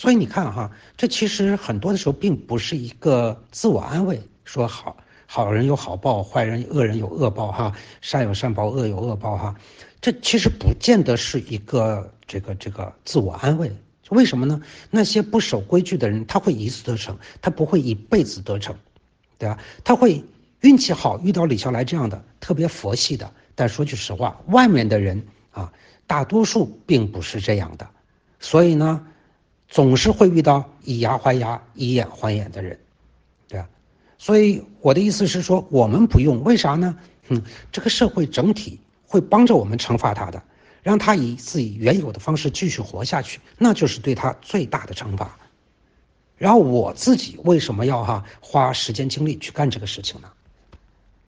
所以你看哈，这其实很多的时候并不是一个自我安慰，说好人有好报，恶人有恶报哈，善有善报，恶有恶报哈，这其实不见得是一个这个自我安慰。为什么呢？那些不守规矩的人，他会一次得逞，他不会一辈子得逞，对吧？他会运气好，遇到李笑来这样的特别佛系的。但说句实话，外面的人啊，大多数并不是这样的，所以呢，总是会遇到以牙还牙、以眼还眼的人，对吧？所以我的意思是说，我们不用，为啥呢？这个社会整体会帮着我们惩罚他的，让他以自己原有的方式继续活下去，那就是对他最大的惩罚。然后我自己为什么要花时间精力去干这个事情呢？